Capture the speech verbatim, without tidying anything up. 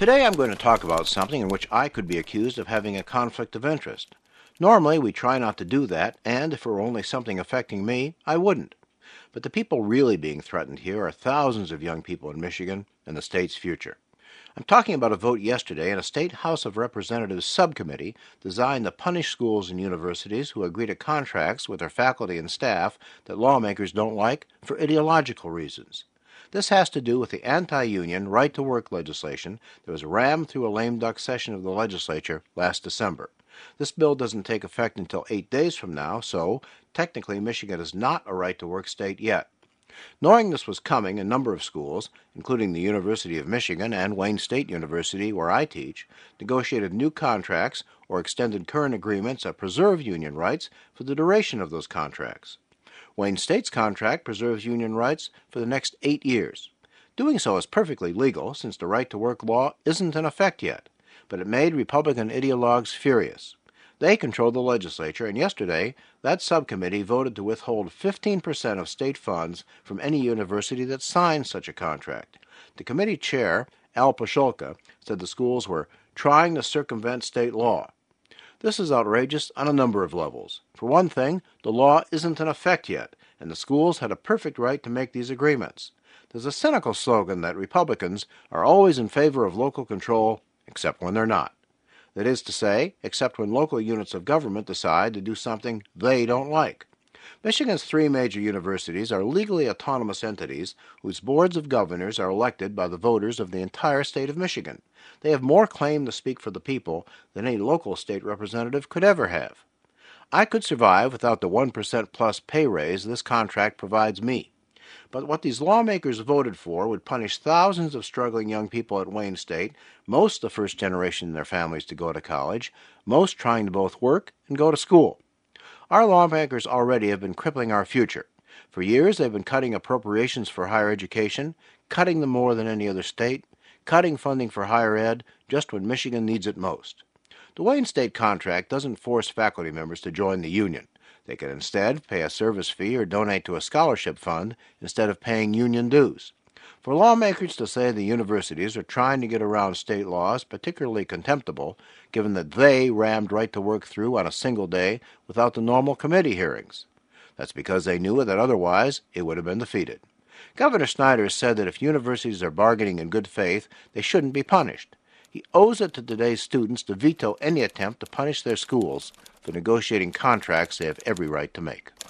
Today I'm going to talk about something in which I could be accused of having a conflict of interest. Normally we try not to do that, and if it were only something affecting me, I wouldn't. But the people really being threatened here are thousands of young people in Michigan and the state's future. I'm talking about a vote yesterday in a State House of Representatives subcommittee designed to punish schools and universities who agree to contracts with their faculty and staff that lawmakers don't like for ideological reasons. This has to do with the anti-union right-to-work legislation that was rammed through a lame duck session of the legislature last December. This bill doesn't take effect until eight days from now, so technically Michigan is not a right-to-work state yet. Knowing this was coming, a number of schools, including the University of Michigan and Wayne State University, where I teach, negotiated new contracts or extended current agreements that preserve union rights for the duration of those contracts. Wayne State's contract preserves union rights for the next eight years. Doing so is perfectly legal since the right-to-work law isn't in effect yet, but it made Republican ideologues furious. They control the legislature, and yesterday that subcommittee voted to withhold fifteen percent of state funds from any university that signs such a contract. The committee chair, Al Pasholka, said the schools were trying to circumvent state law. This is outrageous on a number of levels. For one thing, the law isn't in effect yet, and the schools had a perfect right to make these agreements. There's a cynical slogan that Republicans are always in favor of local control, except when they're not. That is to say, except when local units of government decide to do something they don't like. Michigan's three major universities are legally autonomous entities whose boards of governors are elected by the voters of the entire state of Michigan. They have more claim to speak for the people than any local state representative could ever have. I could survive without the one percent plus pay raise this contract provides me. But what these lawmakers voted for would punish thousands of struggling young people at Wayne State, most the first generation in their families to go to college, most trying to both work and go to school. Our lawmakers already have been crippling our future. For years they've been cutting appropriations for higher education, cutting them more than any other state, cutting funding for higher ed just when Michigan needs it most. The Wayne State contract doesn't force faculty members to join the union. They can instead pay a service fee or donate to a scholarship fund instead of paying union dues. For lawmakers to say the universities are trying to get around state law is particularly contemptible, given that they rammed right to work through on a single day without the normal committee hearings. That's because they knew that otherwise it would have been defeated. Governor Snyder said that if universities are bargaining in good faith, they shouldn't be punished. He owes it to today's students to veto any attempt to punish their schools for negotiating contracts they have every right to make.